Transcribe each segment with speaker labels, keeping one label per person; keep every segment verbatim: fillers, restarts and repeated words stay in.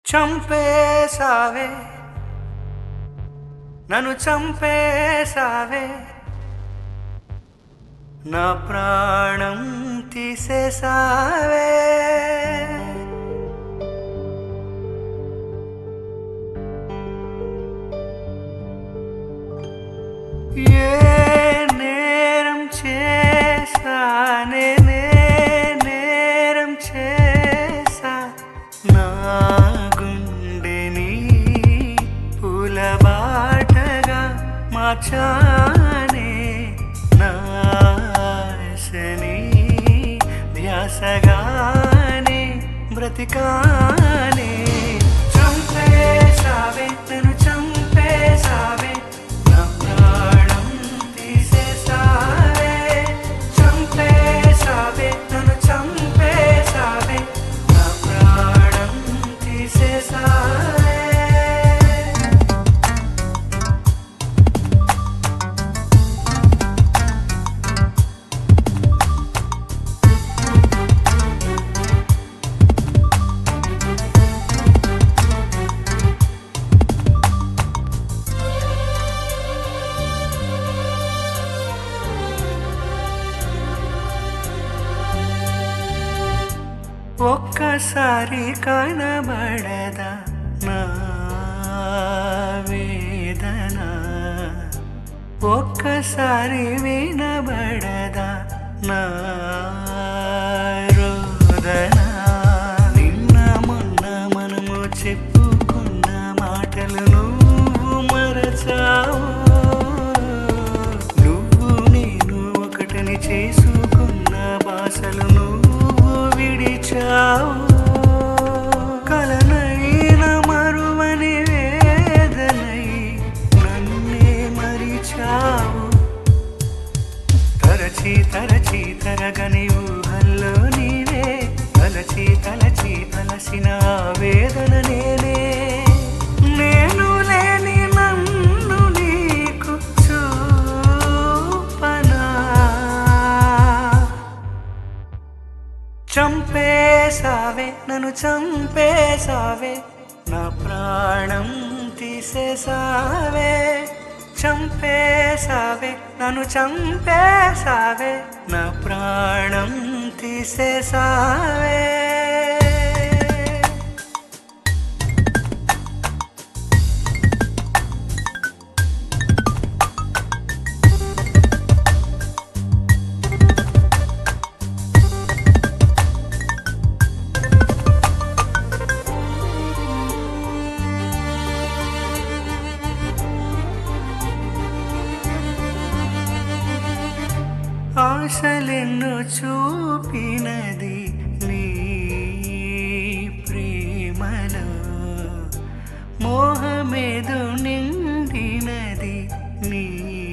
Speaker 1: చంపేసావే నన్ను చంపేసావే నా ప్రాణం తీసేసావే ఏ నేరం చేశానే నేరం చేశా నా గుండెని పూలబాటగా మార్చానే నా ఆశని ధ్యాసగానే బ్రతికానే చంపేసావే నన్ను చంపేసావే నా ప్రాణం తీసేసావే చంపేసావే నన్ను చంపేసావే నా ప్రాణం తీసేసావే ఒక్కసారి కనబడదా నా వేదన ఒక్కసారి వినబడదా నా రోదన నిన్న మొన్న మనము చెప్పుకున్న మాటలు నువ్వు మరచావు నువ్వు నేను ఒకటిని చేసుకున్న భాషలు నువ్వు విడిచావు కలనైన మరువని వేదనై నన్నే మరిచావు తరచి తరచి తరగని ఊహల్లో నీవే తలచి తలచి తలసిన వేదన నేనే నేను లేని నన్ను నీకు చూపనా చంపేసావే నన్ను చంపేసావే నా ప్రాణం తీసేసావే చంపేసావే నన్ను చంపేసావే నా ప్రాణం తీసేసావే ఆశలెన్నో చూపినది నీ ప్రేమలో మోహమేదో నిండినది నీ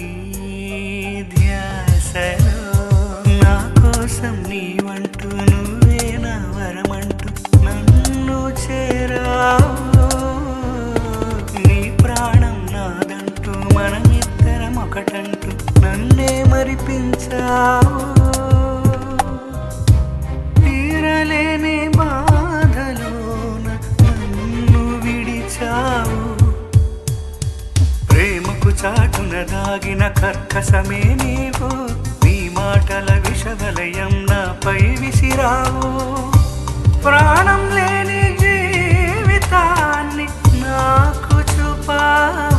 Speaker 1: ధ్యాసలో నా కోసం నీవంటూ నువ్వే నా వరమంటూ నన్ను చేరావు నీ ప్రాణం నాదంటూ మనమిద్దరం ఒకటంటూ నన్నే మరిపించావు తీరలేని బాధలోన నన్ను విడిచావు ప్రేమకు చాటున దాగిన కర్కసమే నీవు నీ మాటల విషవలయం నాపై విసిరావు ప్రాణం లేని జీవితాన్ని నాకు చూపావు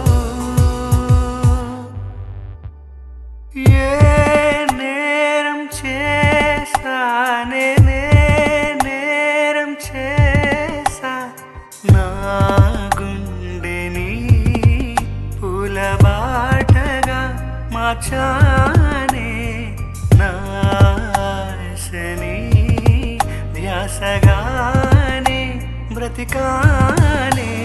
Speaker 1: ఏ నేరం చేశానే నేరం చేశా నా గుండెని పూలబాటగా మార్చానే నా ఆశని ధ్యాసగానే బ్రతికానే